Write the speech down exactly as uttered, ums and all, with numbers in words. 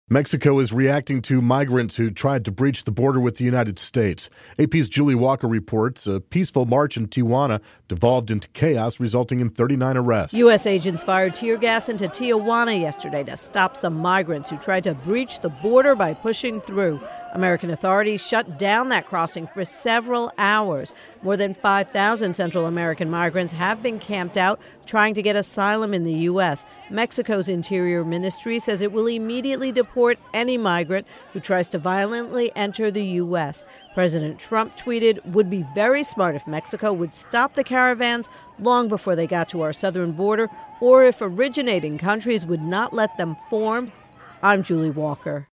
Mexico is reacting to migrants who tried to breach the border with the United States. A P's Julie Walker reports a peaceful march in Tijuana devolved into chaos, resulting in thirty-nine arrests. U S agents fired tear gas into Tijuana yesterday to stop some migrants who tried to breach the border by pushing through. American authorities shut down that crossing for several hours. More than five thousand Central American migrants have been camped out trying to get asylum in the U S. Mexico's Interior Ministry says it will immediately deport any migrant who tries to violently enter the U S. President Trump tweeted, "Would be very smart if Mexico would stop the caravans long before they got to our southern border, or if originating countries would not let them form." I'm Julie Walker.